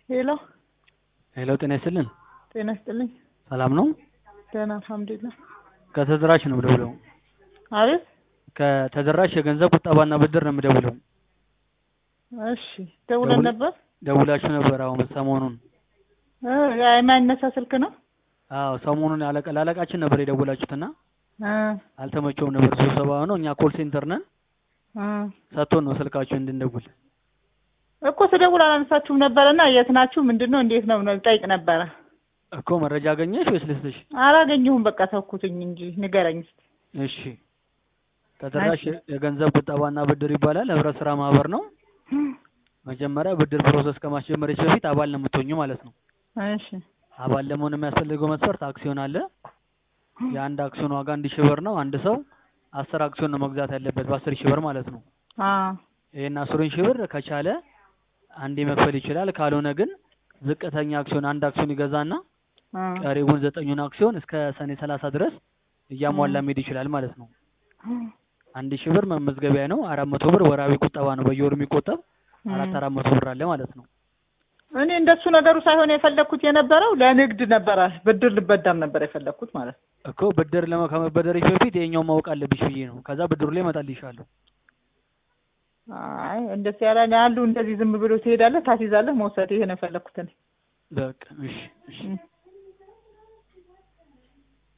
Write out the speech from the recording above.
ሄሎ ሄሎ ጤና ይስጥልን። ጤና ይስጥልኝ። ሰላም ነው? ደህና አልሐምዱሊላህ። ከተደራሽ ነው የምደውለው። አቤት። ከተደራሽ የገንዘብ ቁጠባና ብድር ነው የምደውለው። እሺ ደውለን ነበር። ደውላችሁ ነበር አሁን ሰሞኑን? የማይነሳ ስልክ ነው። አዎ ሰሞኑን ለአለቃችን ነበር የደወላችሁትና አልተመቸውም ነበር። ስብሰባ ነው። እኛ ኮል ሴንተር ነን። ሰጥቶን ነው ስልካችሁን እንድንደውል እኮ። ስደውል አላነሳችሁም ነበርና የት ናችሁ ምንድነው እንዴት ነው ጠይቅ ነበረ እኮ። መረጃ አገኘሽ ወይስ ልስጥሽ? አላገኘሁም። በቃ ተውኩትኝ እንጂ ንገረኝ እስቲ። እሺ ተደራሽ የገንዘብ ቁጠባና ብድር ይባላል። ህብረት ስራ ማህበር ነው። መጀመሪያ ብድር ፕሮሰስ ከማስጀመርሽ በፊት አባል ነው የምትሆኚው ማለት ነው። እሺ አባል ለመሆን የሚያስፈልገው መስፈርት አክሲዮን አለ። የአንድ አክሲዮን ዋጋ 1000 ብር ነው። አንድ ሰው 10 አክሲዮን ነው መግዛት ያለበት በ10000 ብር ማለት ነው። ይሄን 10000 ብር ከቻለ አንዴ መክፈል ይችላል። ካልሆነ ግን ዝቅተኛ አክሲዮን አንድ አክሲዮን ይገዛና ቀሪውን 9ኙን አክሲዮን እስከ ሰኔ 30 ድረስ እያሟላ መሄድ ይችላል ማለት ነው። 1000 ብር መመዝገቢያ ነው። 400 ብር ወራዊ ቁጠባ ነው። በየወሩ የሚቆጠብ 400 ብር አለ ማለት ነው። እኔ እንደሱ ነገሩ ሳይሆን የፈለኩት የነበረው ለንግድ ነበረ። ብድር ልበደር ነበር የፈለኩት ማለት እኮ። ብድር ከመበደርሽ በፊት የኛው ማወቅ አለብሽ ብዬ ነው። ከዛ ብድሩ ላይ እመጣልሻለሁ። አይ እንደዚህ ያሉ እንደዚህ ዝም ብሎ ትሄዳለህ ታስይዛለህ መውሰድ። ይሄ ነው የፈለኩት እኔ። በቃ እሺ እሺ